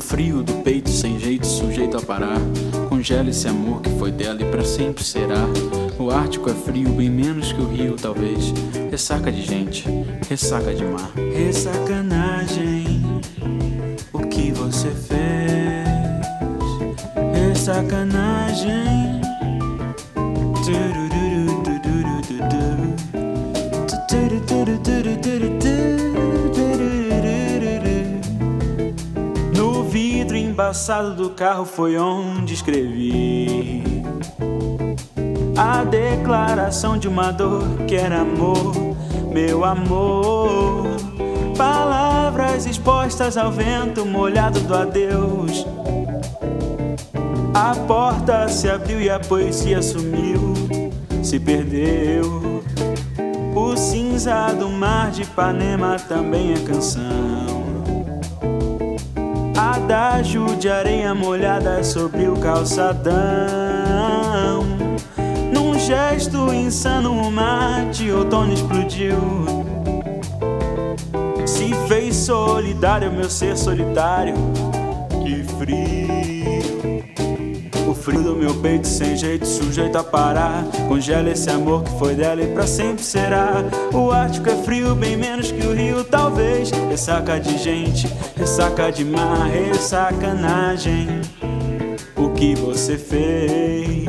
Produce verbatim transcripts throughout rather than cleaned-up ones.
frio do peito sem jeito, sujeito a parar. Congela esse amor que foi dela e pra sempre será. O Ártico é frio, bem menos que o Rio, talvez. Ressaca de gente, ressaca de mar. Ressacanagem, o que você fez? Ressacanagem. No vidro embaçado do carro foi onde escrevi a declaração de uma dor que era amor, meu amor. Palavras expostas ao vento molhado do adeus. A porta se abriu e a poesia sumiu, se perdeu. O cinza do mar de Ipanema também é canção. Adágio de areia molhada sobre o calçadão. Num gesto insano o mar de outono explodiu. Se fez solidário meu ser solitário. Que frio. O frio do meu peito sem jeito, sujeito a parar. Congela esse amor que foi dela e pra sempre será. O Ártico é frio, bem menos que o Rio, talvez. Ressaca de gente, ressaca de mar, ressacanagem. O que você fez?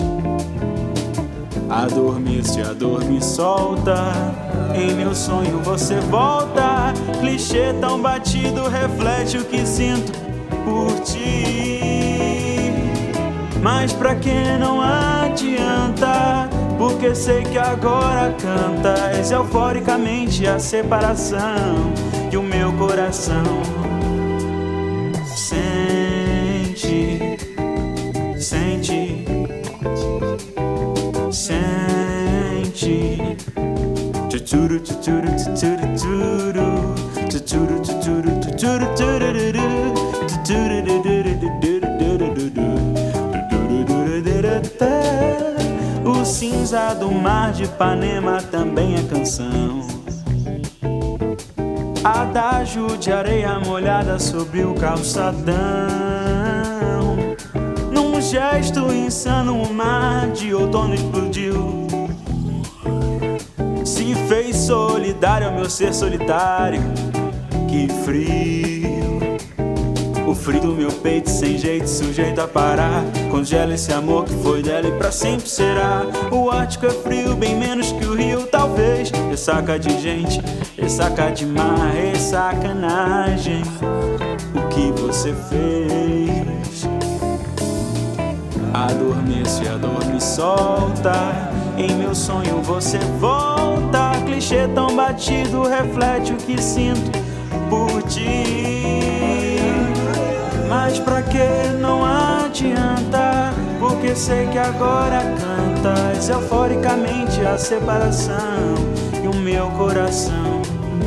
A dor me se a dor me solta. Em meu sonho você volta. Clichê tão batido reflete o que sinto por ti. Mas pra que não adianta, porque sei que agora cantas euforicamente a separação. E o meu coração sente, sente, sente. Tuturu, tuturu, tuturu, tuturu. Tuturu, tuturu, tuturu, tuturu. Tuturu, o cinza do mar de Ipanema também é canção. Adágio de areia molhada sobre o calçadão. Num gesto insano o mar de outono explodiu. Se fez solidário ao meu ser solitário. Que frio. O frio do meu peito sem jeito, sujeito a parar. Congela esse amor que foi dela e pra sempre será. O Ártico é frio, bem menos que o Rio, talvez. Ressaca de gente, ressaca de mar, ressacanagem. O que você fez? Adormeço e a dor me solta. Em meu sonho você volta. Clichê tão batido reflete o que sinto por ti. Mas pra que não adianta, porque sei que agora cantas euforicamente a separação. E o meu coração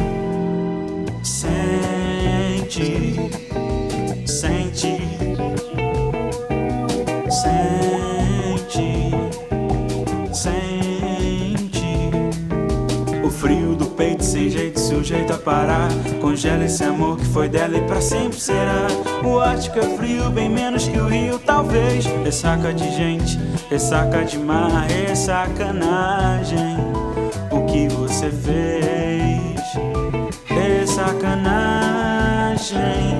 sente, sente, sente, sente. O frio do peito sem jeito, sujeito a parar. Congela esse amor que foi dela e pra sempre será. O Ártico é frio, bem menos que o Rio, talvez. Ressaca de gente, ressaca de mar, ressacanagem. O que você fez? Ressacanagem.